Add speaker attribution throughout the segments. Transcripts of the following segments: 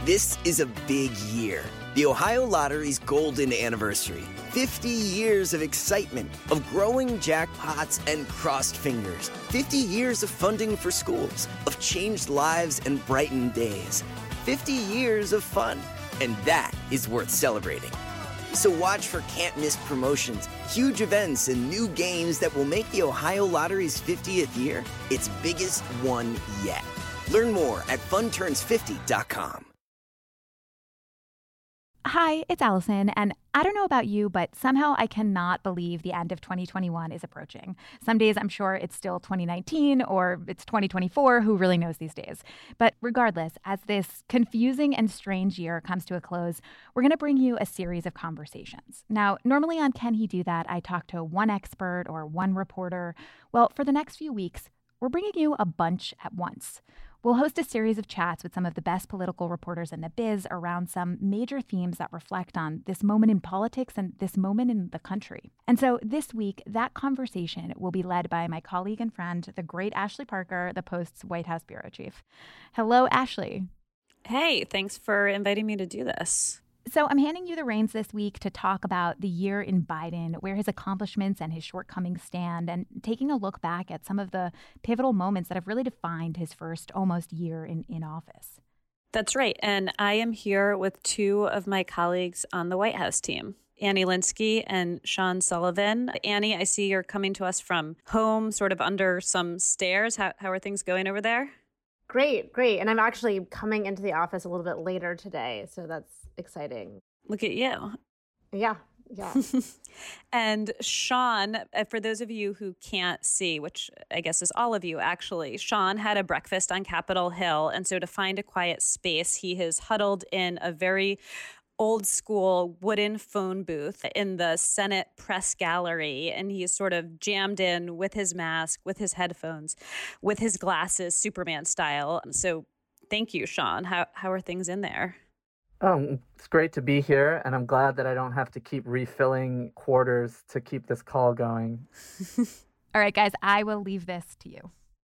Speaker 1: This is a big year. The Ohio Lottery's golden anniversary. 50 years of excitement, of growing jackpots and crossed fingers. 50 years of funding for schools, of changed lives and brightened days. 50 years of fun, and that is worth celebrating. So watch for can't-miss promotions, huge events, and new games that will make the Ohio Lottery's 50th year its biggest one yet. Learn more at funturns50.com.
Speaker 2: Hi, it's Allison, and I don't know about you, but somehow I cannot believe the end of 2021 is approaching. Some days I'm sure it's still 2019 or it's 2024, who really knows these days. But regardless, as this confusing and strange year comes to a close, we're going to bring you a series of conversations. Now, normally on Can He Do That, I talk to one expert or one reporter. Well, for the next few weeks, we're bringing you a bunch at once. We'll host a series of chats with some of the best political reporters in the biz around some major themes that reflect on this moment in politics and this moment in the country. And so this week, that conversation will be led by my colleague and friend, the great Ashley Parker, the Post's White House bureau chief. Hello, Ashley.
Speaker 3: Hey, thanks for inviting me to do this.
Speaker 2: So I'm handing you the reins this week to talk about the year in Biden, where his accomplishments and his shortcomings stand, and taking a look back at some of the pivotal moments that have really defined his first almost year in office.
Speaker 3: That's right. And I am here with two of my colleagues on the White House team, Annie Linsky and Sean Sullivan. Annie, I see you're coming to us from home, sort of under some stairs. How are things going over there?
Speaker 4: Great. And I'm actually coming into the office a little bit later today, so that's exciting.
Speaker 3: Look at you.
Speaker 4: Yeah.
Speaker 3: And Sean, for those of you who can't see, which I guess is all of you actually, Sean had a breakfast on Capitol Hill. And so to find a quiet space, he has huddled in a very old school wooden phone booth in the Senate press gallery. And he's sort of jammed in with his mask, with his headphones, with his glasses, Superman style. So thank you, Sean. How are things in there?
Speaker 5: It's great to be here, and I'm glad that I don't have to keep refilling quarters to keep this call going.
Speaker 2: All right, guys, I will leave this to you.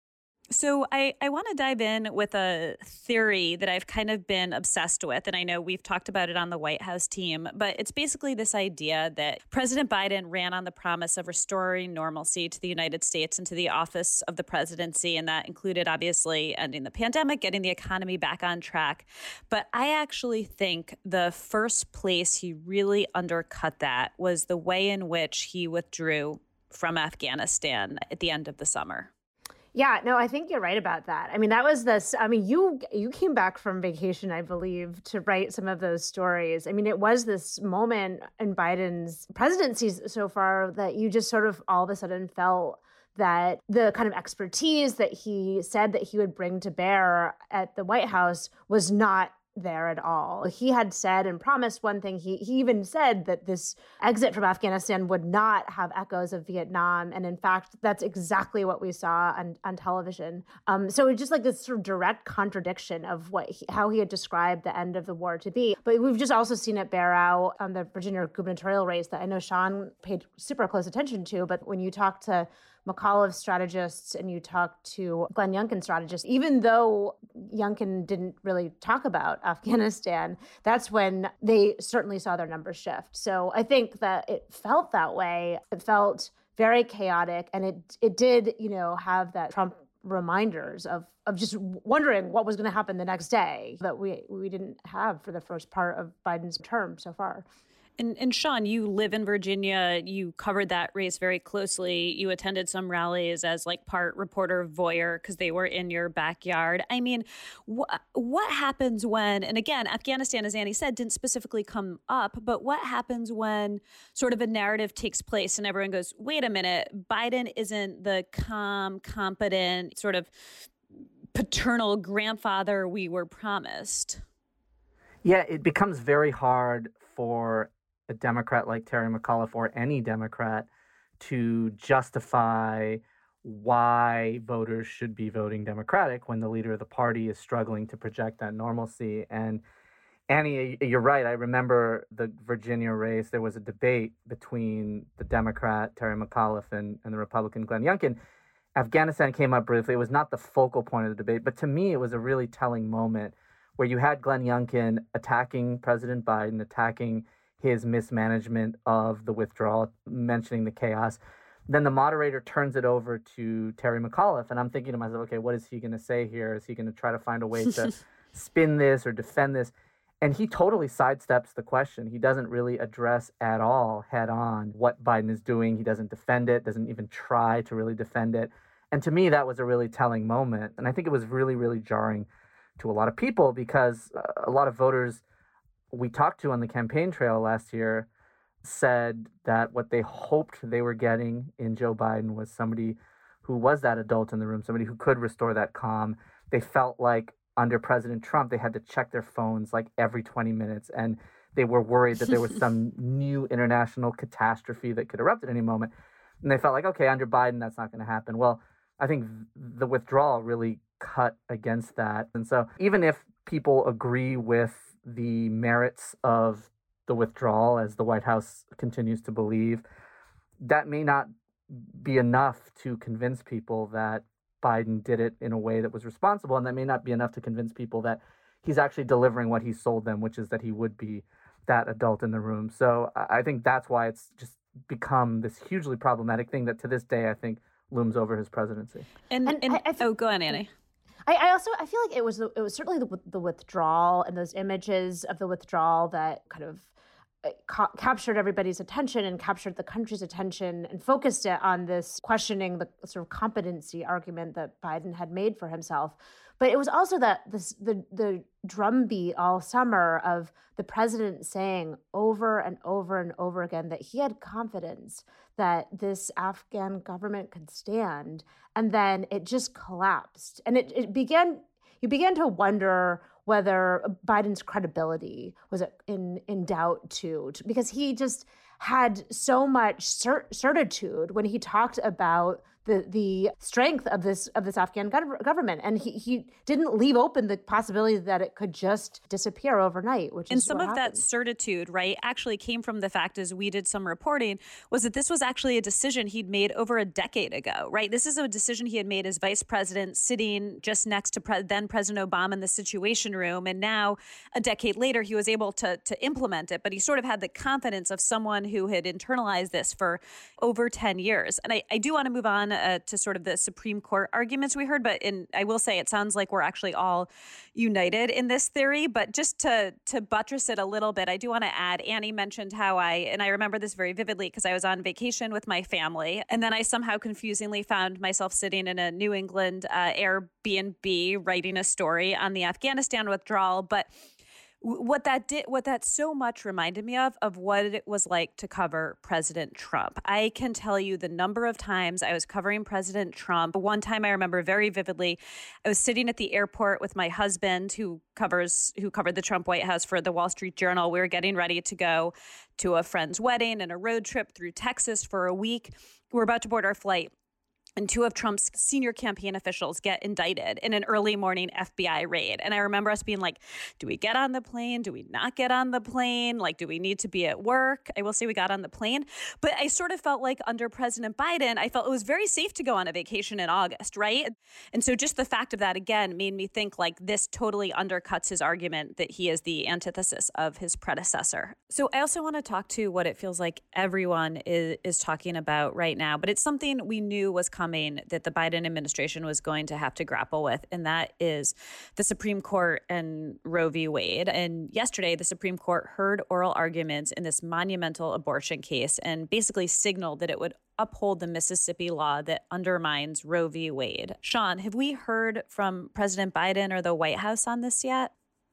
Speaker 3: So I want to dive in with a theory that I've kind of been obsessed with, and I know we've talked about it on the White House team, but it's basically this idea that President Biden ran on the promise of restoring normalcy to the United States and to the office of the presidency, and that included obviously ending the pandemic, getting the economy back on track. But I actually think the first place he really undercut that was the way in which he withdrew from Afghanistan at the end of the summer.
Speaker 4: Yeah, no, I think you're right about that. I mean, that was this, I mean, you came back from vacation, I believe, to write some of those stories. I mean, it was this moment in Biden's presidency so far that you just sort of all of a sudden felt that the kind of expertise that he said that he would bring to bear at the White House was not there at all. He had said and promised one thing. He even said that this exit from Afghanistan would not have echoes of Vietnam. And in fact, that's exactly what we saw on television. So it's just like this sort of direct contradiction of how he had described the end of the war to be. But we've just also seen it bear out on the Virginia gubernatorial race that I know Sean paid super close attention to. But when you talk to McAuliffe strategists and you talk to Glenn Youngkin strategists, even though Youngkin didn't really talk about Afghanistan, that's when they certainly saw their numbers shift. So I think that it felt that way. It felt very chaotic, and it did, have that Trump reminders of just wondering what was going to happen the next day that we didn't have for the first part of Biden's term so far.
Speaker 3: And Sean, you live in Virginia. You covered that race very closely. You attended some rallies as like part reporter voyeur because they were in your backyard. I mean, what happens when, and again, Afghanistan, as Annie said, didn't specifically come up, but what happens when sort of a narrative takes place and everyone goes, wait a minute, Biden isn't the calm, competent, sort of paternal grandfather we were promised?
Speaker 5: Yeah, it becomes very hard for a Democrat like Terry McAuliffe or any Democrat to justify why voters should be voting Democratic when the leader of the party is struggling to project that normalcy. And Annie, you're right. I remember the Virginia race. There was a debate between the Democrat Terry McAuliffe and the Republican Glenn Youngkin. Afghanistan came up briefly. It was not the focal point of the debate, but to me, it was a really telling moment where you had Glenn Youngkin attacking President Biden, attacking his mismanagement of the withdrawal, mentioning the chaos. Then the moderator turns it over to Terry McAuliffe. And I'm thinking to myself, okay, what is he going to say here? Is he going to try to find a way to spin this or defend this? And he totally sidesteps the question. He doesn't really address at all head on what Biden is doing. He doesn't defend it, doesn't even try to really defend it. And to me, that was a really telling moment. And I think it was really, really jarring to a lot of people because a lot of voters we talked to on the campaign trail last year said that what they hoped they were getting in Joe Biden was somebody who was that adult in the room, somebody who could restore that calm. They felt like under President Trump, they had to check their phones like every 20 minutes. And they were worried that there was some new international catastrophe that could erupt at any moment. And they felt like, okay, under Biden, that's not going to happen. Well, I think the withdrawal really cut against that. And so even if people agree with the merits of the withdrawal, as the White House continues to believe, that may not be enough to convince people that Biden did it in a way that was responsible, and that may not be enough to convince people that he's actually delivering what he sold them, which is that he would be that adult in the room. So I think that's why it's just become this hugely problematic thing that to this day I think looms over his presidency.
Speaker 3: Go on, Annie.
Speaker 4: I feel like it was certainly the withdrawal and those images of the withdrawal that kind of captured everybody's attention and captured the country's attention and focused it on this questioning the sort of competency argument that Biden had made for himself. But it was also the drumbeat all summer of the president saying over and over and over again that he had confidence that this Afghan government could stand. And then it just collapsed. And you began to wonder whether Biden's credibility was in doubt too, because he just had so much certitude when he talked about the strength of this Afghan government, and he didn't leave open the possibility that it could just disappear overnight.
Speaker 3: And some of that certitude, right, actually came from the fact, as we did some reporting, was that this was actually a decision he'd made over a decade ago, right? This is a decision he had made as vice president, sitting just next to then President Obama in the Situation Room, and now a decade later he was able to implement it. But he sort of had the confidence of someone who had internalized this for over 10 years. And I do want to move on to sort of the Supreme Court arguments we heard, but I will say it sounds like we're actually all united in this theory. But just to buttress it a little bit, I do want to add, Annie mentioned how I remember this very vividly because I was on vacation with my family, and then I somehow confusingly found myself sitting in a New England Airbnb writing a story on the Afghanistan withdrawal. But what that so much reminded me of what it was like to cover President Trump. I can tell you the number of times I was covering President Trump. One time I remember very vividly, I was sitting at the airport with my husband who covered the Trump White House for the Wall Street Journal. We were getting ready to go to a friend's wedding and a road trip through Texas for a week. We're about to board our flight, and two of Trump's senior campaign officials get indicted in an early morning FBI raid. And I remember us being like, do we get on the plane? Do we not get on the plane? Like, do we need to be at work? I will say we got on the plane. But I sort of felt like under President Biden, I felt it was very safe to go on a vacation in August, right? And so just the fact of that, again, made me think like this totally undercuts his argument that he is the antithesis of his predecessor. So I also want to talk to what it feels like everyone is talking about right now. But it's something we knew was coming, that the Biden administration was going to have to grapple with, and that is the Supreme Court and Roe v. Wade. And yesterday, the Supreme Court heard oral arguments in this monumental abortion case and basically signaled that it would uphold the Mississippi law that undermines Roe v. Wade. Sean, have we heard from President Biden or the White House on this yet?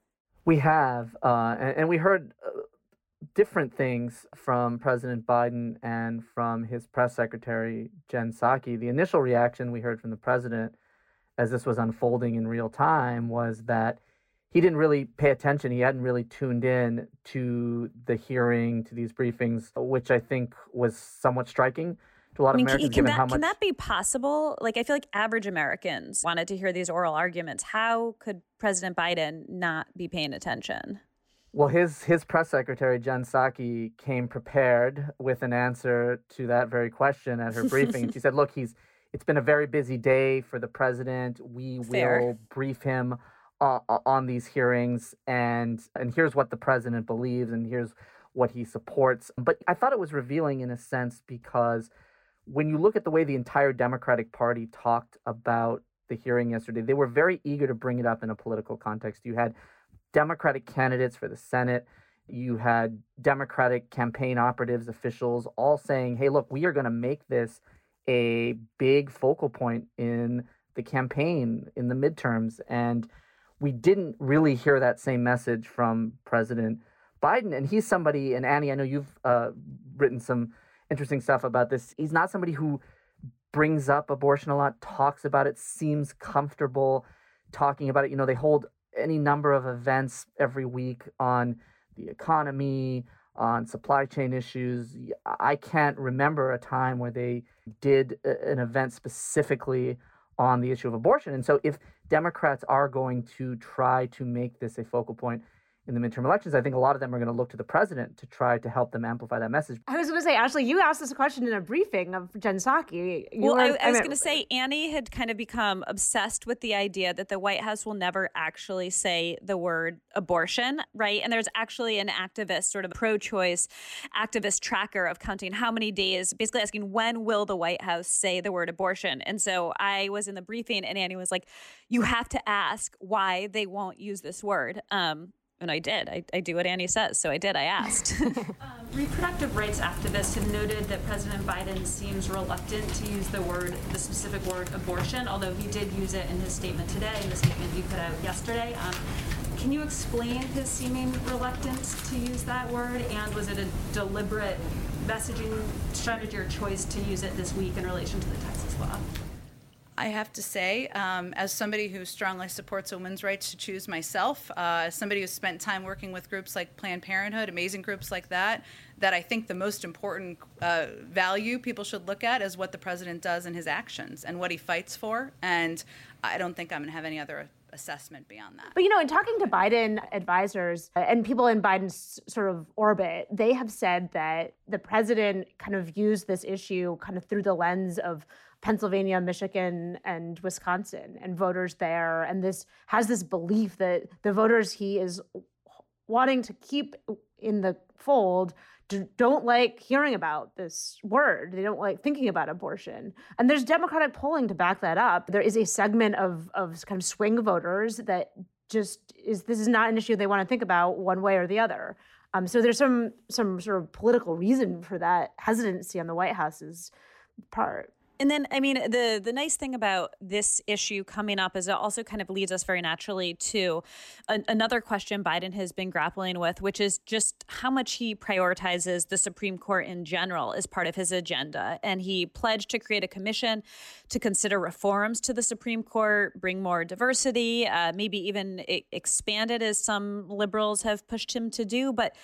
Speaker 5: We have, and we heard different things from President Biden and from his press secretary, Jen Psaki. The initial reaction we heard from the president as this was unfolding in real time was that he didn't really pay attention. He hadn't really tuned in to the hearing, to these briefings, which I think was somewhat striking to a lot of Americans, given how much...
Speaker 3: Can that be possible? Like, I feel like average Americans wanted to hear these oral arguments. How could President Biden not be paying attention?
Speaker 5: Well, his press secretary, Jen Psaki, came prepared with an answer to that very question at her briefing. She said, look, it's been a very busy day for the president. We will brief him on these hearings, and here's what the president believes, and here's what he supports. But I thought it was revealing in a sense, because when you look at the way the entire Democratic Party talked about the hearing yesterday, they were very eager to bring it up in a political context. You had Democratic candidates for the Senate. You had Democratic campaign operatives, officials, all saying, hey, look, we are going to make this a big focal point in the campaign, in the midterms. And we didn't really hear that same message from President Biden. And he's somebody, and Annie, I know you've written some interesting stuff about this. He's not somebody who brings up abortion a lot, talks about it, seems comfortable talking about it. You know, they hold any number of events every week on the economy, on supply chain issues. I can't remember a time where they did an event specifically on the issue of abortion. And so if Democrats are going to try to make this a focal point in the midterm elections, I think a lot of them are going to look to the president to try to help them amplify that message.
Speaker 4: I was going to say, Ashley, you asked this question in a briefing of Jen Psaki.
Speaker 3: I was going to say, Annie had kind of become obsessed with the idea that the White House will never actually say the word abortion, right? And there's actually an activist, sort of pro-choice activist tracker of counting how many days, basically asking when will the White House say the word abortion? And so I was in the briefing and Annie was like, you have to ask why they won't use this word. And I did. I do what Annie says, so I did. I asked.
Speaker 6: Reproductive rights activists have noted that President Biden seems reluctant to use the specific word abortion, although he did use it in his statement today, in the statement you put out yesterday. Can you explain his seeming reluctance to use that word, and was it a deliberate messaging strategy or choice to use it this week in relation to the Texas law?
Speaker 7: I have to say, as somebody who strongly supports women's rights to choose myself, as somebody who's spent time working with groups like Planned Parenthood, amazing groups like that I think the most important value people should look at is what the president does in his actions and what he fights for. And I don't think I'm going to have any other assessment beyond that.
Speaker 4: But, you know, in talking to Biden advisors and people in Biden's sort of orbit, they have said that the president kind of used this issue kind of through the lens of Pennsylvania, Michigan, and Wisconsin, and voters there. And this has this belief that the voters he is wanting to keep in the fold don't like hearing about this word. They don't like thinking about abortion. And there's Democratic polling to back that up. There is a segment of kind of swing voters that just this is not an issue they want to think about one way or the other. So there's some sort of political reason for that hesitancy on the White House's part.
Speaker 3: And then, I mean, the nice thing about this issue coming up is it also kind of leads us very naturally to another question Biden has been grappling with, which is just how much he prioritizes the Supreme Court in general as part of his agenda. And he pledged to create a commission to consider reforms to the Supreme Court, bring more diversity, maybe even expand it as some liberals have pushed him to do. But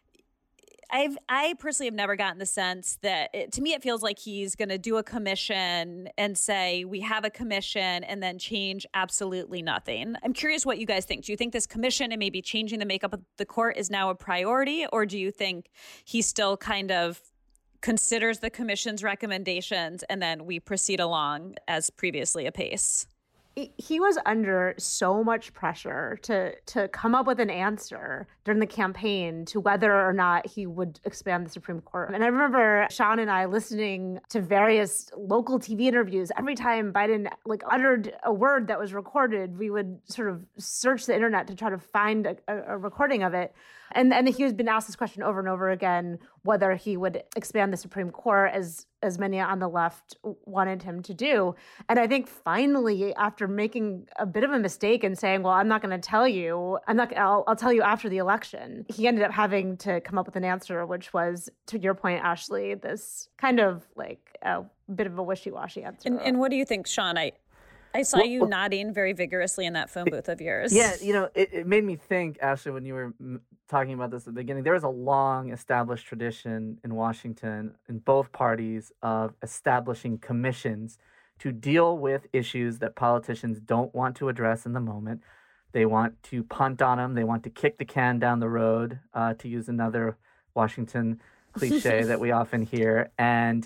Speaker 3: I personally have never gotten the sense that, to me, it feels like he's going to do a commission and say, we have a commission, and then change absolutely nothing. I'm curious what you guys think. Do you think this commission and maybe changing the makeup of the court is now a priority, or do you think he still kind of considers the commission's recommendations and then we proceed along as previously apace?
Speaker 4: He was under so much pressure to come up with an answer during the campaign to whether or not he would expand the Supreme Court. And I remember Sean and I listening to various local TV interviews. Every time Biden uttered a word that was recorded, we would sort of search the internet to try to find a recording of it. And he has been asked this question over and over again, whether he would expand the Supreme Court as many on the left wanted him to do. And I think finally, after making a bit of a mistake and saying, well, I'm not going to tell you, I'll tell you after the election, he ended up having to come up with an answer, which was, to your point, Ashley, this kind of like a bit of a wishy-washy answer.
Speaker 3: And what do you think, Sean? I saw you nodding very vigorously in that phone booth of yours.
Speaker 5: Yeah, you know, it made me think, Ashley, when you were talking about this at the beginning, there is a long established tradition in Washington, in both parties, of establishing commissions to deal with issues that politicians don't want to address in the moment. They want to punt on them. They want to kick the can down the road, to use another Washington cliche that we often hear. And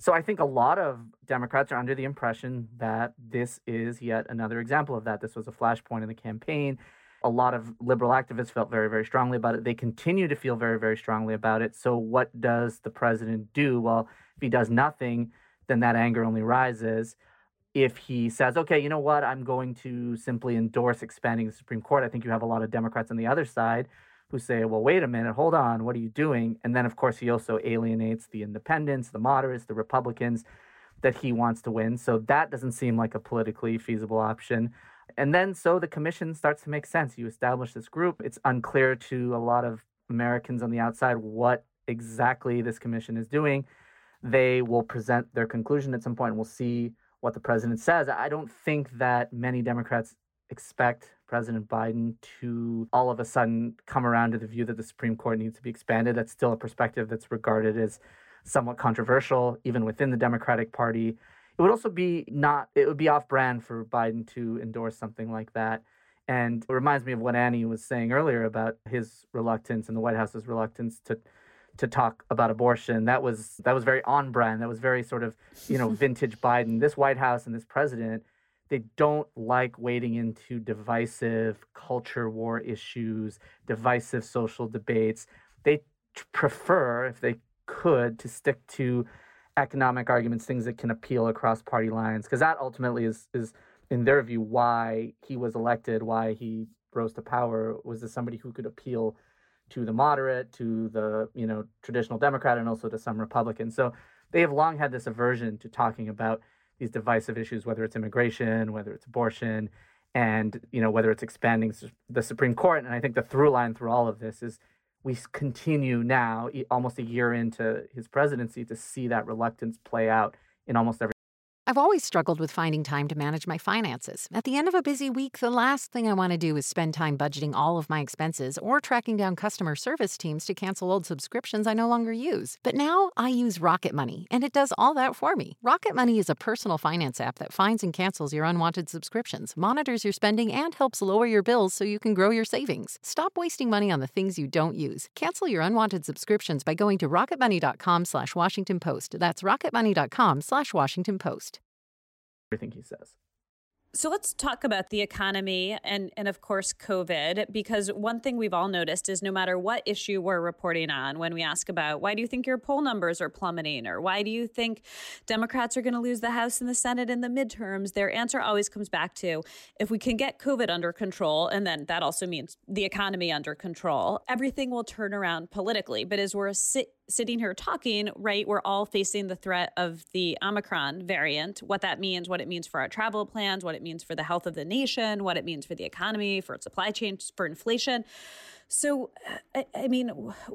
Speaker 5: So I think a lot of Democrats are under the impression that this is yet another example of that. This was a flashpoint in the campaign. A lot of liberal activists felt very, very strongly about it. They continue to feel very, very strongly about it. So what does the president do? Well, if he does nothing, then that anger only rises. If he says, okay, you know what, I'm going to simply endorse expanding the Supreme Court, I think you have a lot of Democrats on the other side who say, well, wait a minute, hold on, what are you doing? And then, of course, he also alienates the independents, the moderates, the Republicans that he wants to win. So that doesn't seem like a politically feasible option. And then so the commission starts to make sense. You establish this group. It's unclear to a lot of Americans on the outside what exactly this commission is doing. They will present their conclusion at some point, and we'll see what the president says. I don't think that many Democrats expect President Biden to all of a sudden come around to the view that the Supreme Court needs to be expanded. That's still a perspective that's regarded as somewhat controversial, even within the Democratic Party. It would also be it would be off-brand for Biden to endorse something like that. And it reminds me of what Annie was saying earlier about his reluctance and the White House's reluctance to talk about abortion. That was very on-brand. That was very sort of, vintage Biden. This White House and this president, they don't like wading into divisive culture war issues, divisive social debates. They prefer, if they could, to stick to economic arguments, things that can appeal across party lines, because that ultimately is, in their view, why he was elected, why he rose to power, was as somebody who could appeal to the moderate, to the traditional Democrat, and also to some Republicans. So they have long had this aversion to talking about these divisive issues, whether it's immigration, whether it's abortion, and whether it's expanding the Supreme Court. And I think the through line through all of this is we continue now, almost a year into his presidency, to see that reluctance play out in almost every.
Speaker 8: I've always struggled with finding time to manage my finances. At the end of a busy week, the last thing I want to do is spend time budgeting all of my expenses or tracking down customer service teams to cancel old subscriptions I no longer use. But now I use Rocket Money, and it does all that for me. Rocket Money is a personal finance app that finds and cancels your unwanted subscriptions, monitors your spending, and helps lower your bills so you can grow your savings. Stop wasting money on the things you don't use. Cancel your unwanted subscriptions by going to rocketmoney.com/Washington Post. That's rocketmoney.com/Washington Post.
Speaker 5: Everything he says.
Speaker 3: So let's talk about the economy and of course, COVID, because one thing we've all noticed is no matter what issue we're reporting on, when we ask about why do you think your poll numbers are plummeting, or why do you think Democrats are going to lose the House and the Senate in the midterms, their answer always comes back to, if we can get COVID under control, and then that also means the economy under control, everything will turn around politically. But as we're sitting here talking, right, we're all facing the threat of the Omicron variant, what that means, what it means for our travel plans, what it means for the health of the nation, what it means for the economy, for its supply chain, for inflation. So, I mean,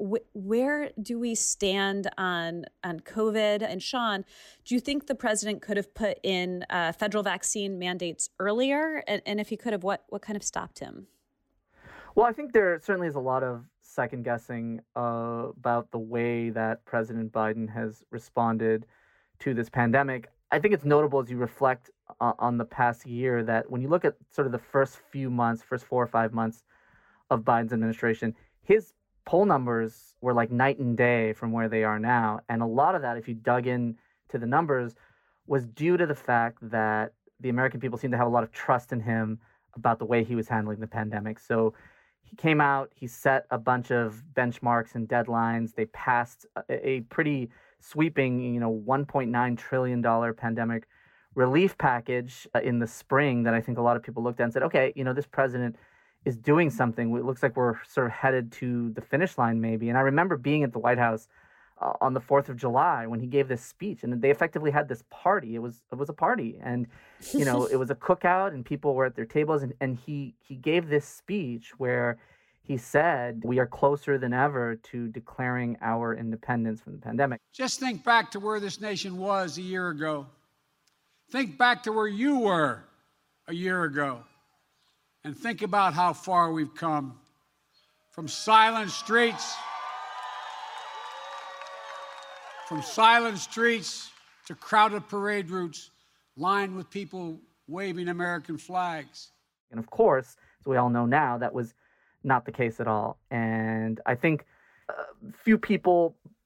Speaker 3: where do we stand on COVID? And Sean, do you think the president could have put in federal vaccine mandates earlier? And if he could have, what kind of stopped him?
Speaker 5: Well, I think there certainly is a lot of second guessing about the way that President Biden has responded to this pandemic. I think it's notable as you reflect on the past year that when you look at sort of the first 4 or 5 months of Biden's administration, his poll numbers were like night and day from where they are now. And a lot of that, if you dug in to the numbers, was due to the fact that the American people seem to have a lot of trust in him about the way he was handling the pandemic. So he came out, he set a bunch of benchmarks and deadlines. They passed a pretty sweeping, $1.9 trillion pandemic relief package in the spring that I think a lot of people looked at and said, okay, this president is doing something. It looks like we're sort of headed to the finish line maybe. And I remember being at the White House on the 4th of July when he gave this speech, and they effectively had this party. It was a party, and it was a cookout, and people were at their tables, and he gave this speech where he said, we are closer than ever to declaring our independence from the pandemic.
Speaker 9: Just think back to where this nation was a year ago. Think back to where you were a year ago, and think about how far we've come. From silent streets to crowded parade routes lined with people waving American flags.
Speaker 5: And of course, as we all know now, that was not the case at all. And I think few people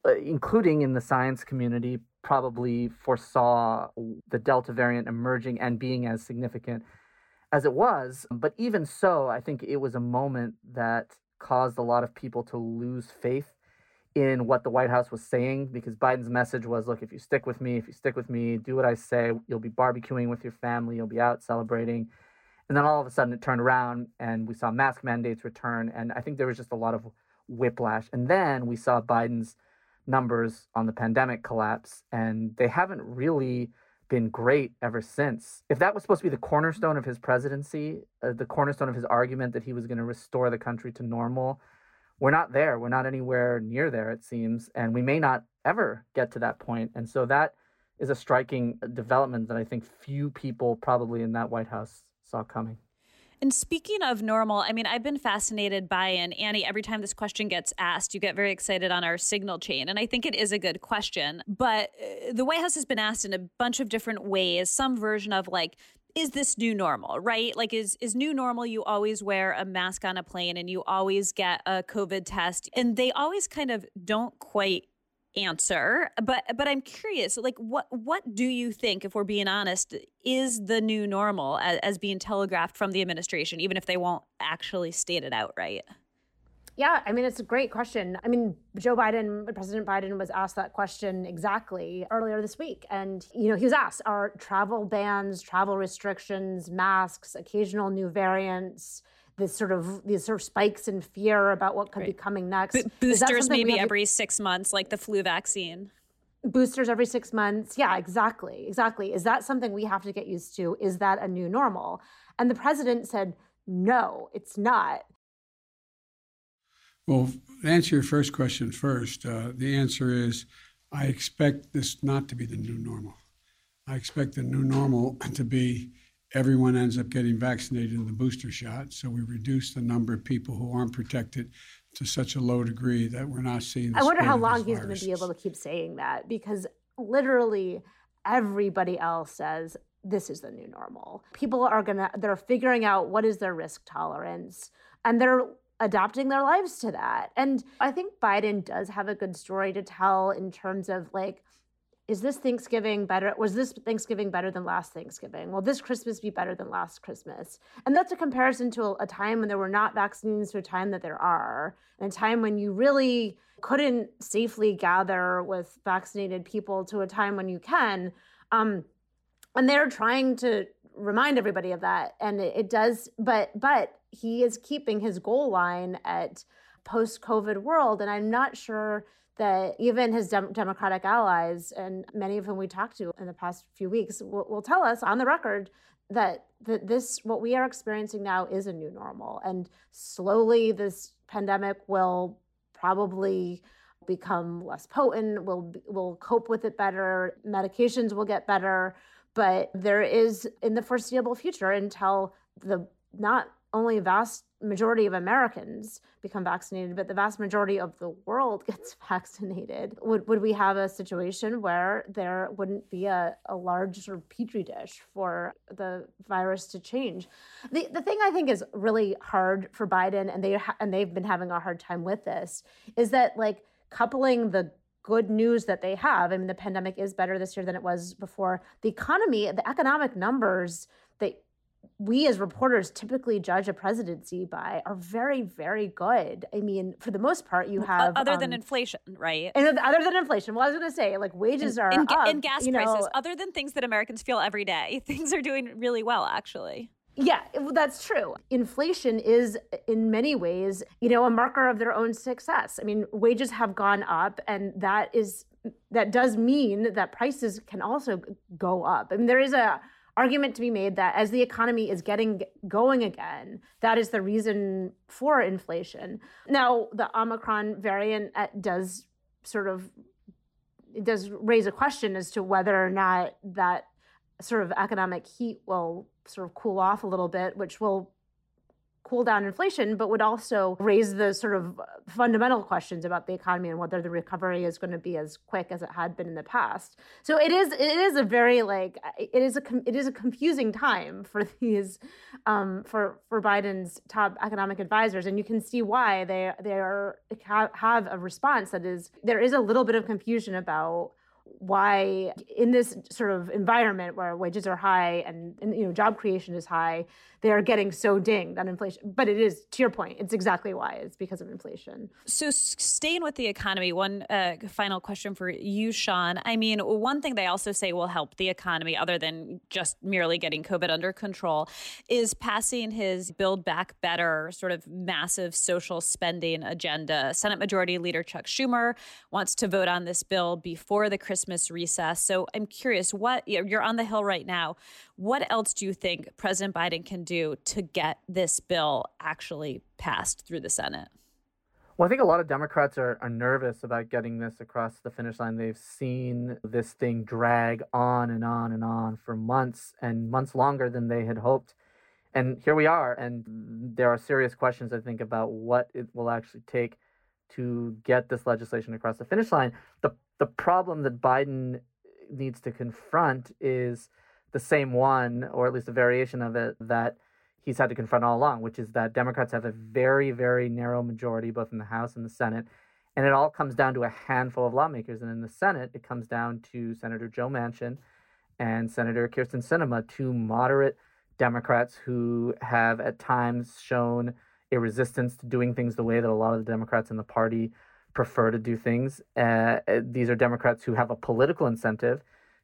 Speaker 5: including in the science community, probably foresaw the Delta variant emerging and being as significant as it was. But even so, I think it was a moment that caused a lot of people to lose faith in what the White House was saying, because Biden's message was, look, if you stick with me, do what I say, you'll be barbecuing with your family, you'll be out celebrating. And then all of a sudden it turned around and we saw mask mandates return. And I think there was just a lot of whiplash. And then we saw Biden's numbers on the pandemic collapse, and they haven't really been great ever since. If that was supposed to be the cornerstone of his presidency, the cornerstone of his argument that he was going to restore the country to normal, we're not there. We're not anywhere near there, it seems, and we may not ever get to that point. And so that is a striking development that I think few people probably in that White House saw coming.
Speaker 3: And speaking of normal, I mean, I've been fascinated by, and Annie, every time this question gets asked, you get very excited on our signal chain. And I think it is a good question. But the White House has been asked in a bunch of different ways, some version of like, is this new normal, right? Like, is new normal, you always wear a mask on a plane and you always get a COVID test. And they always kind of don't quite answer. But I'm curious, like, what do you think, if we're being honest, is the new normal as being telegraphed from the administration, even if they won't actually state it outright?
Speaker 4: Yeah, I mean, it's a great question. I mean, President Biden was asked that question exactly earlier this week. And, he was asked, are travel bans, travel restrictions, masks, occasional new variants, these sort of spikes in fear about what could be coming next?
Speaker 3: Boosters maybe every 6 months, like the flu vaccine.
Speaker 4: Boosters every 6 months. Yeah, exactly. Is that something we have to get used to? Is that a new normal? And the president said, no, it's not.
Speaker 9: Well, to answer your first question first, the answer is I expect this not to be the new normal. I expect the new normal to be everyone ends up getting vaccinated in the booster shot, so we reduce the number of people who aren't protected to such a low degree that we're not seeing the
Speaker 4: I wonder how long
Speaker 9: he's
Speaker 4: going to be able to keep saying that, because literally everybody else says this is the new normal. People they're figuring out what is their risk tolerance, and they're adapting their lives to that. And I think Biden does have a good story to tell in terms of like, is this Thanksgiving better? Was this Thanksgiving better than last Thanksgiving? Will this Christmas be better than last Christmas? And that's a comparison to a time when there were not vaccines to a time that there are, and a time when you really couldn't safely gather with vaccinated people to a time when you can. And they're trying to remind everybody of that. And it does, but he is keeping his goal line at post-COVID world. And I'm not sure that even his Democratic allies, and many of whom we talked to in the past few weeks, will tell us on the record that what we are experiencing now is a new normal. And slowly this pandemic will probably become less potent, we'll cope with it better, medications will get better. But there is, in the foreseeable future, until the not only vast majority of Americans become vaccinated, but the vast majority of the world gets vaccinated, would we have a situation where there wouldn't be a large sort of petri dish for the virus to change? The thing I think is really hard for Biden, and they've been having a hard time with this, is that like coupling the good news that they have. I mean, the pandemic is better this year than it was before. The economy, the economic numbers that we as reporters typically judge a presidency by are very, very good. I mean, for the most part, you have...
Speaker 3: Other than inflation, right?
Speaker 4: And other than inflation. Well, I was going to say, like, wages are up.
Speaker 3: And gas prices, other than things that Americans feel every day, things are doing really well, actually.
Speaker 4: Yeah, that's true. Inflation is, in many ways, a marker of their own success. I mean, wages have gone up, and that does mean that prices can also go up. I mean, there is a argument to be made that as the economy is getting going again, that is the reason for inflation. Now, the Omicron variant does raise a question as to whether or not that sort of economic heat will sort of cool off a little bit, which will cool down inflation, but would also raise the sort of fundamental questions about the economy and whether the recovery is going to be as quick as it had been in the past. So it is a very it is a confusing time for these for Biden's top economic advisors, and you can see why they have a response that is, there is a little bit of confusion about why in this sort of environment where wages are high and job creation is high, they are getting so dinged on inflation. But it is, to your point, it's exactly why. It's because of inflation.
Speaker 3: So staying with the economy, one final question for you, Sean. I mean, one thing they also say will help the economy, other than just merely getting COVID under control, is passing his Build Back Better sort of massive social spending agenda. Senate Majority Leader Chuck Schumer wants to vote on this bill before the Christmas recess. So I'm curious, you're on the Hill right now. What else do you think President Biden can do to get this bill actually passed through the Senate?
Speaker 5: Well, I think a lot of Democrats are nervous about getting this across the finish line. They've seen this thing drag on and on and on for months and months longer than they had hoped. And here we are. And there are serious questions, I think, about what it will actually take to get this legislation across the finish line. The problem that Biden needs to confront is the same one, or at least a variation of it, that he's had to confront all along, which is that Democrats have a very, very narrow majority, both in the House and the Senate. And it all comes down to a handful of lawmakers. And in the Senate, it comes down to Senator Joe Manchin and Senator Kyrsten Sinema, two moderate Democrats who have at times shown a resistance to doing things the way that a lot of the Democrats in the party prefer to do things. These are Democrats who have a political incentive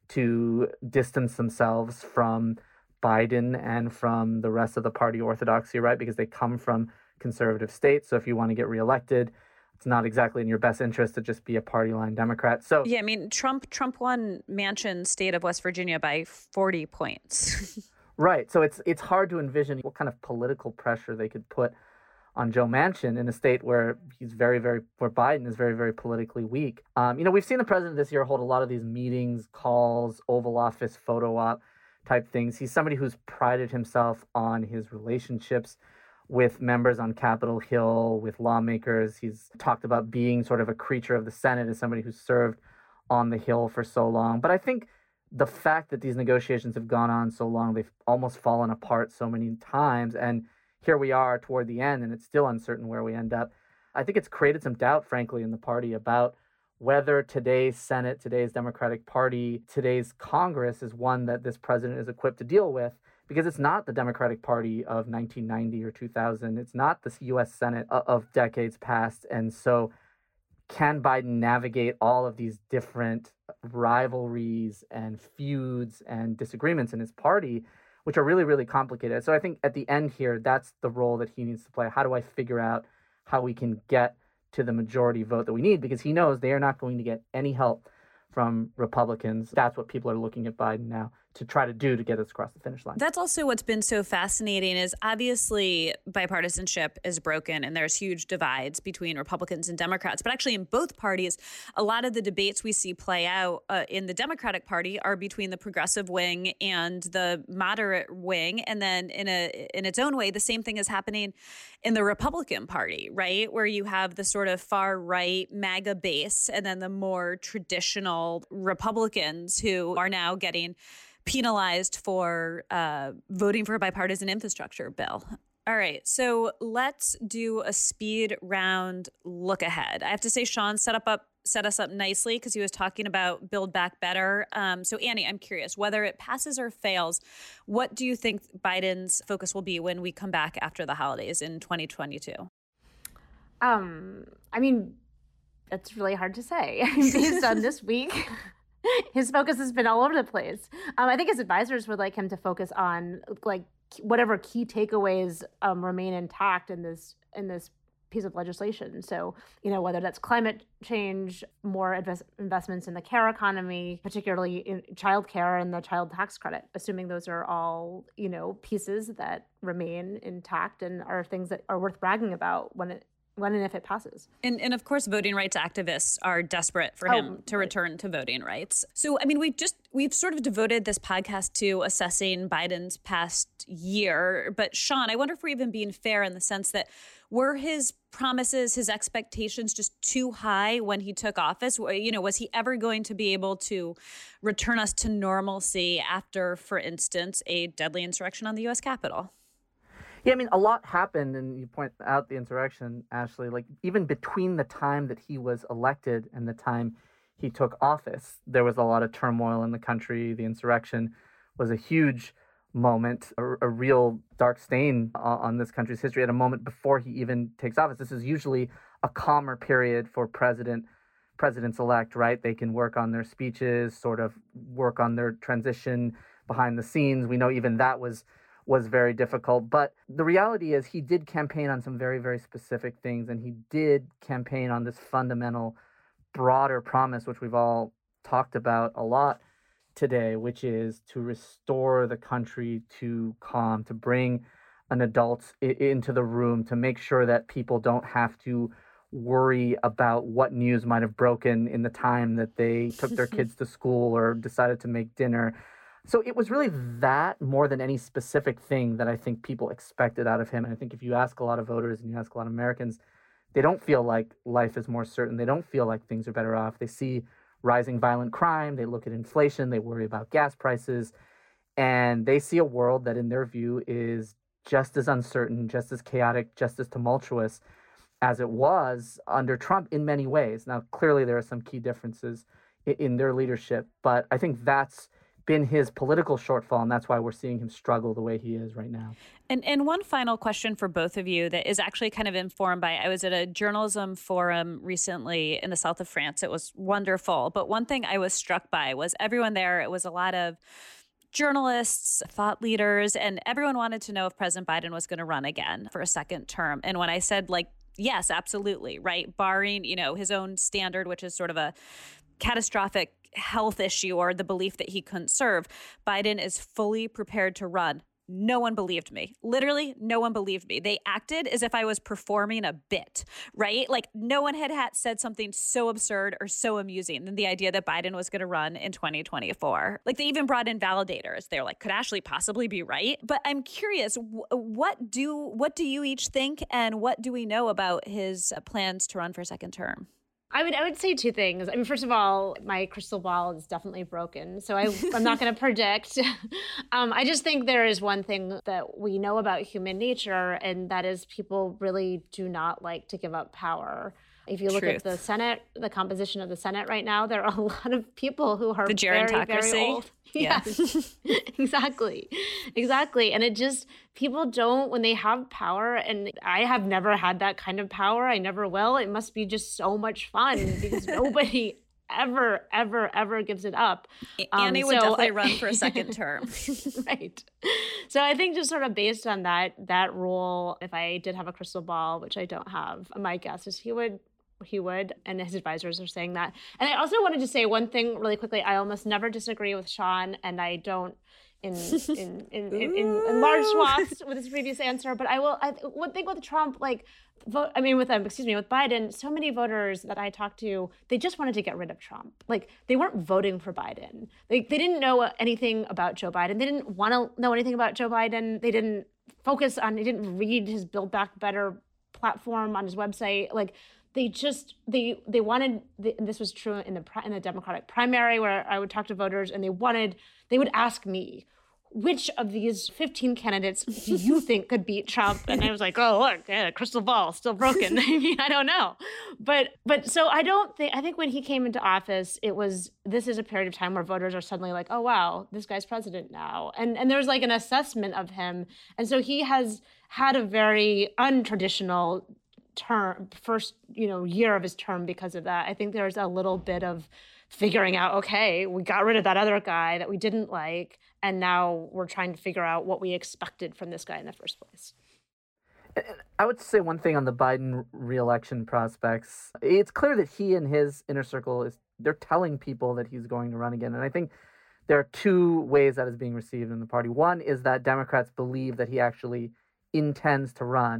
Speaker 5: to distance themselves from Biden and from the rest of the party orthodoxy, right? Because they come from conservative states. So if you want to get reelected, it's not exactly in your best interest to just be a party line Democrat. So
Speaker 3: yeah, I mean, Trump won Manchin's state of West Virginia by 40 points.
Speaker 5: Right. So it's hard to envision what kind of political pressure they could put on Joe Manchin in a state where where Biden is very, very politically weak. We've seen the president this year hold a lot of these meetings, calls, Oval Office photo op type things. He's somebody who's prided himself on his relationships with members on Capitol Hill, with lawmakers. He's talked about being sort of a creature of the Senate as somebody who's served on the Hill for so long. But I think the fact that these negotiations have gone on so long, they've almost fallen apart so many times, and here we are toward the end, and it's still uncertain where we end up. I think it's created some doubt, frankly, in the party about whether today's Senate, today's Democratic Party, today's Congress is one that this president is equipped to deal with, because it's not the Democratic Party of 1990 or 2000. It's not the U.S. Senate of decades past. And so can Biden navigate all of these different rivalries and feuds and disagreements in his party, which are really, really complicated? So I think at the end here, that's the role that he needs to play. How do I figure out how we can get to the majority vote that we need? Because he knows they are not going to get any help from Republicans. That's what people are looking at Biden now to try to do to get us across the finish line.
Speaker 3: That's also what's been so fascinating is obviously bipartisanship is broken and there's huge divides between Republicans and Democrats. But actually in both parties, a lot of the debates we see play out in the Democratic Party are between the progressive wing and the moderate wing. And then in its own way, the same thing is happening in the Republican Party, right? Where you have the sort of far right MAGA base and then the more traditional Republicans who are now getting penalized for voting for a bipartisan infrastructure bill. All right, so let's do a speed round look ahead. I have to say, Sean set us up nicely because he was talking about Build Back Better. So Annie, I'm curious, whether it passes or fails, what do you think Biden's focus will be when we come back after the holidays in 2022?
Speaker 4: I mean, that's really hard to say based on this week. His focus has been all over the place. I think his advisors would like him to focus on like whatever key takeaways remain intact in this piece of legislation. So, whether that's climate change, more investments in the care economy, particularly in childcare and the child tax credit, assuming those are all, pieces that remain intact and are things that are worth bragging about when when and if it passes.
Speaker 3: And of course, voting rights activists are desperate for him to return to voting rights. So, I mean, we've sort of devoted this podcast to assessing Biden's past year. But Sean, I wonder if we're even being fair in the sense that were his promises, his expectations just too high when he took office? You know, was he ever going to be able to return us to normalcy after, for instance, a deadly insurrection on the U.S. Capitol?
Speaker 5: Yeah, I mean, a lot happened, and you point out the insurrection, Ashley. Like, even between the time that he was elected and the time he took office, there was a lot of turmoil in the country. The insurrection was a huge moment, a real dark stain on this country's history at a moment before he even takes office. This is usually a calmer period for presidents-elect, right? They can work on their speeches, sort of work on their transition behind the scenes. We know even that was very difficult. But the reality is he did campaign on some very, very specific things, and he did campaign on this fundamental, broader promise, which we've all talked about a lot today, which is to restore the country to calm, to bring an adult into the room, to make sure that people don't have to worry about what news might have broken in the time that they took their kids to school or decided to make dinner. So it was really that more than any specific thing that I think people expected out of him. And I think if you ask a lot of voters and you ask a lot of Americans, they don't feel like life is more certain. They don't feel like things are better off. They see rising violent crime. They look at inflation. They worry about gas prices. And they see a world that in their view is just as uncertain, just as chaotic, just as tumultuous as it was under Trump in many ways. Now, clearly there are some key differences in their leadership, but I think that's been his political shortfall, and that's why we're seeing him struggle the way he is right now.
Speaker 3: And one final question for both of you that is actually kind of informed by, I was at a journalism forum recently in the south of France. It was wonderful. But one thing I was struck by was everyone there, it was a lot of journalists, thought leaders, and everyone wanted to know if President Biden was going to run again for a second term. And when I said, like, yes, absolutely, right, barring, you know, his own standard, which is sort of a catastrophic health issue or the belief that he couldn't serve, Biden is fully prepared to run. No one believed me. Literally, no one believed me. They acted as if I was performing a bit, right? Like no one had said something so absurd or so amusing than the idea that Biden was going to run in 2024. Like they even brought in validators. They're like, could Ashley possibly be right? But I'm curious, what do you each think, and what do we know about his plans to run for a second term?
Speaker 4: I would say two things. I mean, first of all, my crystal ball is definitely broken, so I'm not going to predict. I just think there is one thing that we know about human nature, and that is people really do not like to give up power. If you look at the Senate, the composition of the Senate right now, there are a lot of people who are very, very old.
Speaker 3: Yeah.
Speaker 4: Yes, exactly. And it just, people don't, when they have power, and I have never had that kind of power. I never will. It must be just so much fun because nobody ever gives it up.
Speaker 3: Annie would definitely run for a second term.
Speaker 4: Right. So I think just sort of based on that rule, if I did have a crystal ball, which I don't have, my guess is he would, and his advisors are saying that. And I also wanted to say one thing really quickly. I almost never disagree with Sean, and I don't in large swaths with his previous answer. But I will. One thing with Trump, with Biden, so many voters that I talked to, they just wanted to get rid of Trump. Like they weren't voting for Biden. They didn't know anything about Joe Biden. They didn't want to know anything about Joe Biden. They didn't didn't read his Build Back Better platform on his website. Like they wanted. This was true in the Democratic primary, where I would talk to voters, and they would ask me, which of these 15 candidates do you think could beat Trump? And I was like, oh, look, yeah, crystal ball, still broken. I mean, I don't know. But so I think when he came into office, this is a period of time where voters are suddenly like, oh, wow, this guy's president now. And there's like an assessment of him. And so he has had a very untraditional first year of his term because of that. I think there's a little bit of figuring out, okay, we got rid of that other guy that we didn't like, and now we're trying to figure out what we expected from this guy in the first place.
Speaker 5: I would say one thing on the Biden re-election prospects. It's clear that he and his inner circle they're telling people that he's going to run again. And I think there are two ways that is being received in the party. One is that Democrats believe that he actually intends to run.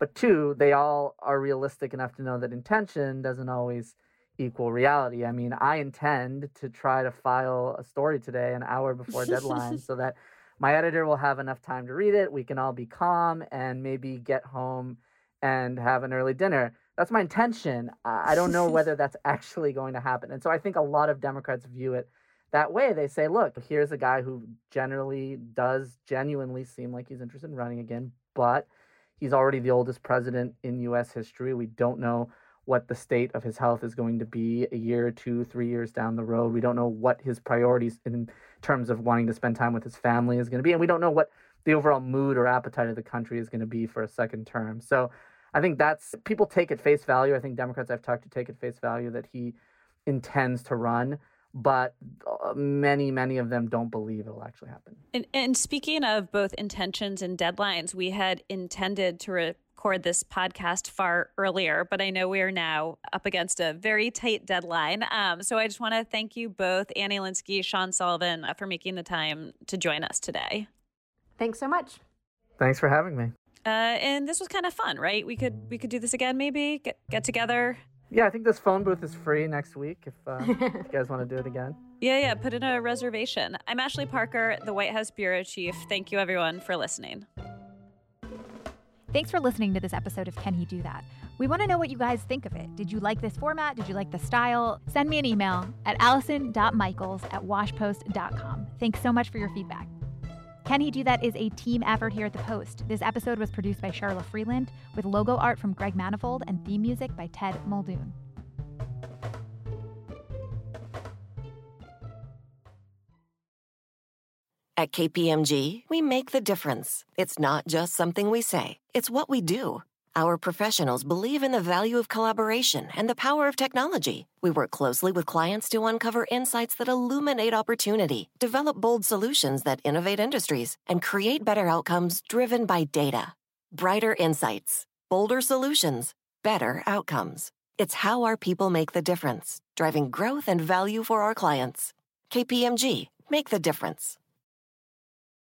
Speaker 5: But two, they all are realistic enough to know that intention doesn't always equal reality. I mean, I intend to try to file a story today an hour before deadline so that my editor will have enough time to read it. We can all be calm and maybe get home and have an early dinner. That's my intention. I don't know whether that's actually going to happen. And so I think a lot of Democrats view it that way. They say, look, here's a guy who generally does genuinely seem like he's interested in running again, but he's already the oldest president in U.S. history. We don't know what the state of his health is going to be a year, 2, 3 years down the road. We don't know what his priorities in terms of wanting to spend time with his family is going to be. And we don't know what the overall mood or appetite of the country is going to be for a second term. So I think that's, people take at face value. I think Democrats I've talked to take at face value that he intends to run, but many of them don't believe it'll actually happen.
Speaker 3: And speaking of both intentions and deadlines, we had intended to record this podcast far earlier, but I know we are now up against a very tight deadline. So I just want to thank you both, Annie Linskey, Sean Sullivan, for making the time to join us today.
Speaker 4: Thanks so much.
Speaker 5: Thanks for having me.
Speaker 3: And this was kind of fun, right? We could do this again, maybe get together.
Speaker 5: Yeah, I think this phone booth is free next week if you guys want to do it again.
Speaker 3: Yeah, put in a reservation. I'm Ashley Parker, the White House Bureau Chief. Thank you, everyone, for listening.
Speaker 2: Thanks for listening to this episode of Can He Do That? We want to know what you guys think of it. Did you like this format? Did you like the style? Send me an email at allison.michaels@washpost.com. Thanks so much for your feedback. Can He Do That is a team effort here at The Post. This episode was produced by Charla Freeland, with logo art from Greg Manifold and theme music by Ted Muldoon.
Speaker 10: At KPMG, we make the difference. It's not just something we say, it's what we do. Our professionals believe in the value of collaboration and the power of technology. We work closely with clients to uncover insights that illuminate opportunity, develop bold solutions that innovate industries, and create better outcomes driven by data. Brighter insights, bolder solutions, better outcomes. It's how our people make the difference, driving growth and value for our clients. KPMG, make the difference.